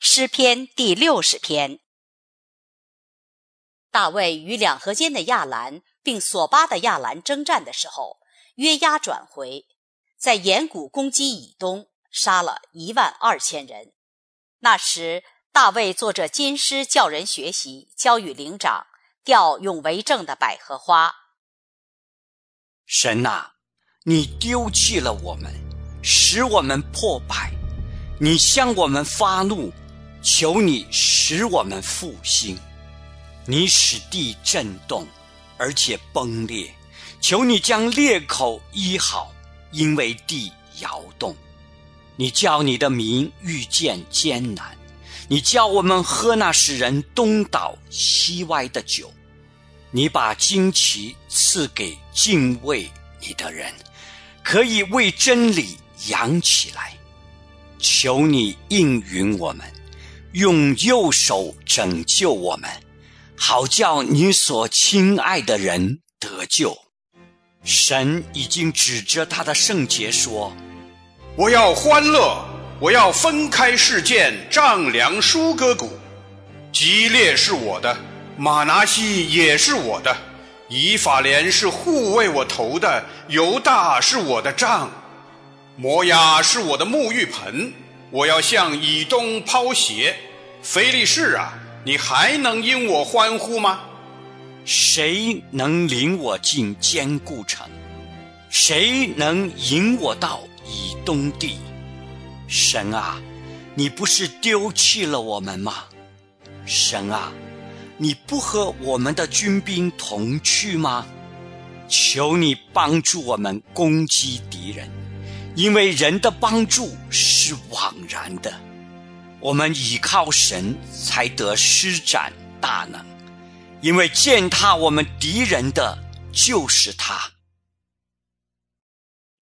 诗篇第60篇。大卫与两河间的亚兰并索巴的亚兰征战的时候，约押转回，在岩谷攻击以东，杀了12000人。那时大卫作着金诗叫人学习，交与灵长，调用为证的百合花。 神啊，你丢弃了我们，使我们破败，你向我们发怒，求你使我们复兴。你使地震动，而且崩裂，求你将裂口医好，因为地摇动。你叫你的民遇见艰难，你叫我们喝那使人东倒西歪的酒。你把旌旗赐给敬畏你的人，可以为真理扬起来。求你应允我们，用右手拯救我们，好叫你所亲爱的人得救。神已经指着他的圣洁说， 我要欢乐，我要分开事件，丈量舒歌谷。基列是我的，马拿西也是我的，以法莲是护卫我头的，犹大是我的杖，摩押是我的沐浴盆。我要向以东抛鞋。非利士啊，你还能因我欢呼吗？ 谁能领我进坚固城？谁能引我到以东地？神啊，你不是丢弃了我们吗？神啊，你不和我们的军兵同去吗？求你帮助我们攻击敌人，因为人的帮助是枉然的。我们倚靠神才得施展大能，因为践踏我们敌人的就是他。